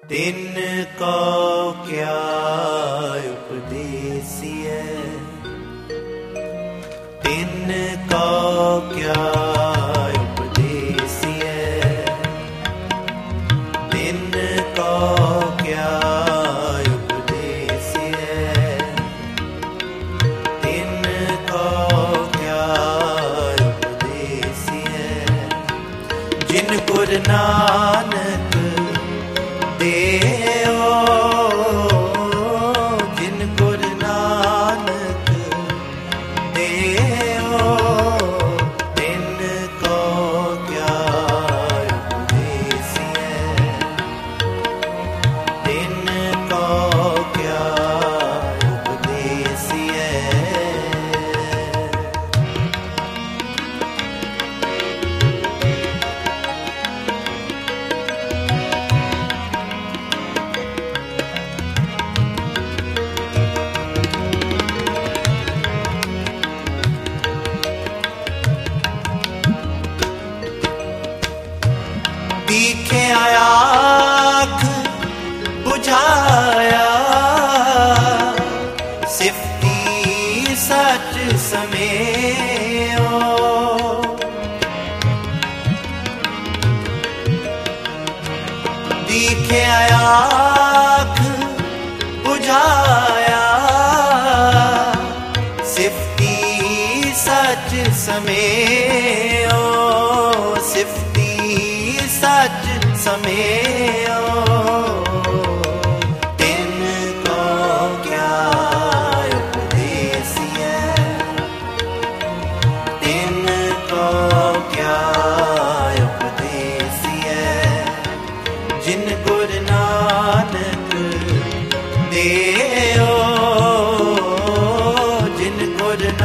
तिनको क्या उपदेसिए, तिनको क्या उपदेसिए, तिनको क्या उपदेसिए, तिनको क्या उपदेसिए। जिन गुरु नानक देओ, जिन गुरु नानक देओ, तिनको क्या उपदेसिए, तिनको क्या उपदेसिए। दिखे आँख बुझाया, सिफती सच समेओ। दिखे आँख बुझाया, सिफती सच समेओ, सिफती सच समेओ। तिनको क्या उपदेसिए, तिनको क्या उपदेसिए। जिन गुरु नानक देओ, जिन गुरु